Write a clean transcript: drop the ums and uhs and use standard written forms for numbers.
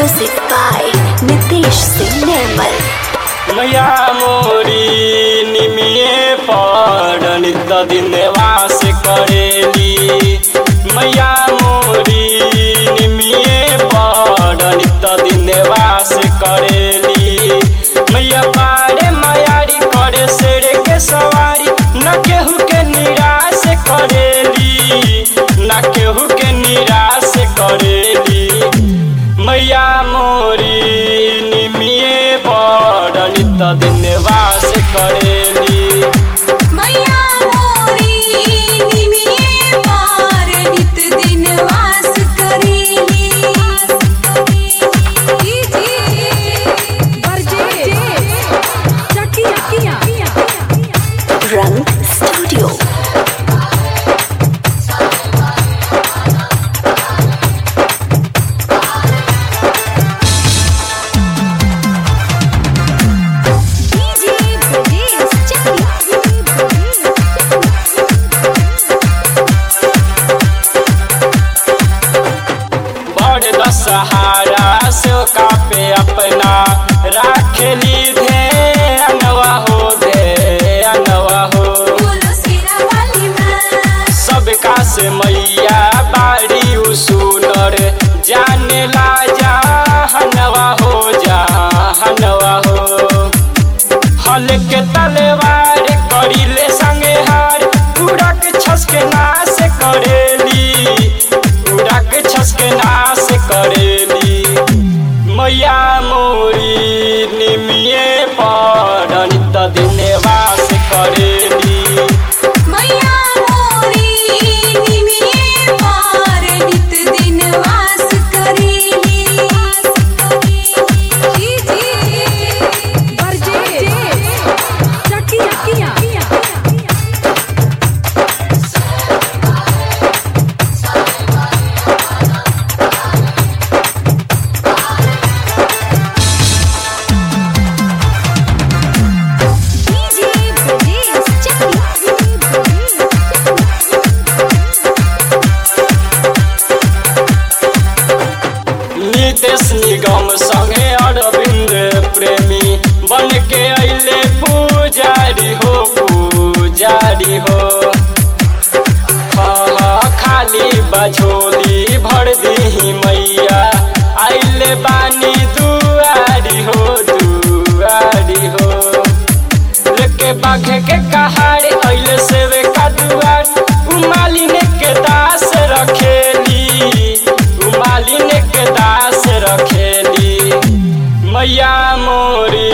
Music by Nitesh Singh Nirmal. मैया मोरी निमिये पर नित दिन वास करेली। मैया मोरी निमिये पर नित दिन वास करेली। मैया पारे मयारी करे शेर के सवारी, न केहू के निराश करेली, न केहू के निराश करेली। मैया मोरी निमिये पर नित दिन वास करेली। मैया मोरी निमिये पर नित दिन वास करेली। Rang Studio. सहारा से कापे अपना राखेली धे अनवा हो दे अनवा हो। सबका से मैया बारी सुनर जाने ला जा हनवा हो जा हनवा हो। हल के तलवार करीले संगे हार, उड़क छसके नाश करेली, उड़क छसके नाश करेली। मैया मोरी निमिये पर नित दिन वास करेली। मैया मोरी निमिये पर नित दिन वास करेली। नितेश निगम संगे अरविंद प्रेमी बन के अइले पुजारी हो पुजारी हो। खाली बझोली भर दी मैया अइले बानी दुआरी हो दुआरी हो। लेके बाघ के कहार अइले सेवे का दुआर, उमालिन के दास रखेली, उमालिन के दास रखेली। मैया मोरी